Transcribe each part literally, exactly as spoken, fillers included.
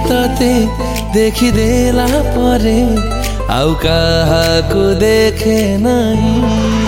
तते देखिदेला परे आउ काहाकु देखे नहीं।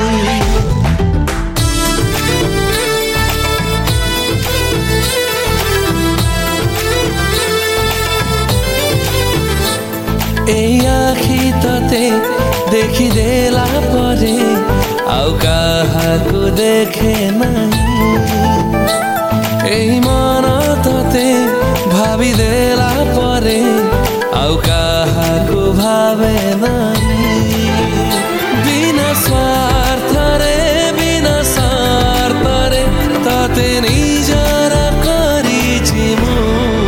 ए आखी तते देखिदेला परे आउ काहाकु देखे नहीं। ए मन तते भाविदेला परे आउ काहाकु भावे नहीं। बिना स्वार्थ रे बिना स्वार्थ रे तते निजर करिछि मु।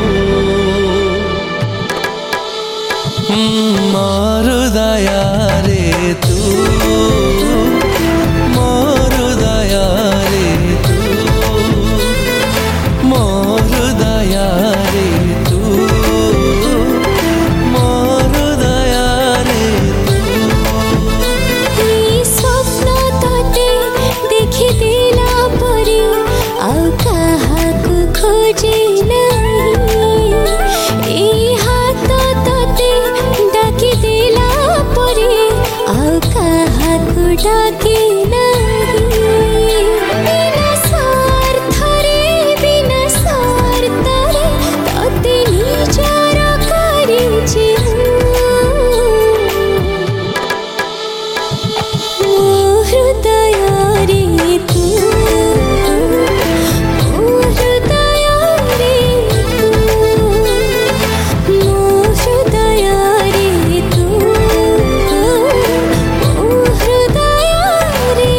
मोर दया रे तू मोर दया रे तू मोर दया रे तू मोर दया रे तू। ए स्वप्न तते देखिदेला परे आउ काहाकु खोजे नहीं। ए हात तते डाकिदेला परे आउ काहाकु डाके नहीं। बिना स्वार्थ रे बिना स्वार्थ रे तते निजर करिछि मोर दया रे तू मोर दया रे तू मोर दया रे तू मोर दया रे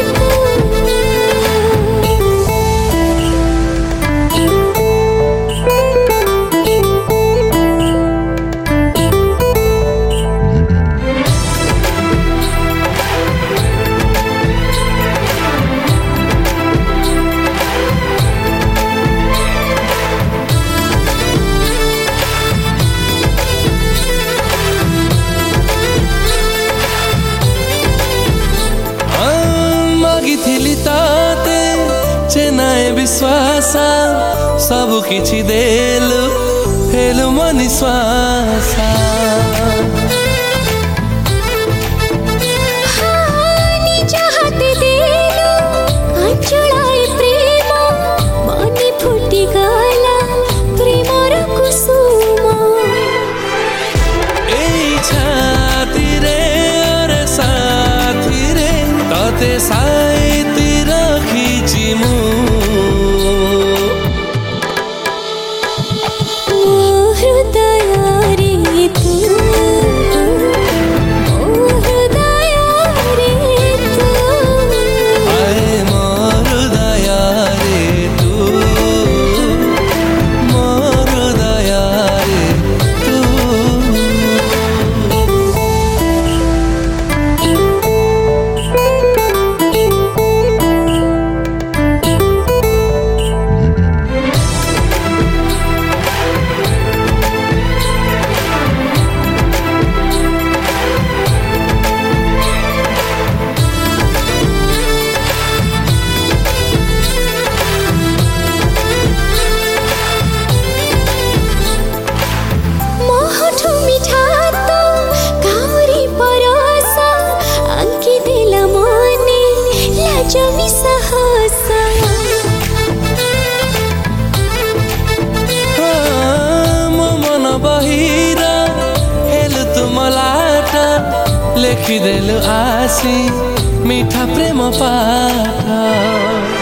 मागिथिली ताते चेनाए विश्वास सब किछि देलु हेलु मनि श्वास। निज हाते देलु आंचलाए प्रेम मनि फुटी गला प्रेमर कुसुम। एई छाती रे अरे साथी रे तते साइती रखिछि मु। मोर दया रे तू मोर दया रे तू आए मोर दया रे तू मोर दया रे तू। मोहठु मिठा तो काउरी परसा आंकी देला मने लाज मिसहसा। मो मन बहिरा हेलु तुमलाटा लेखिदेलु आसी मीठा प्रेम पाठ।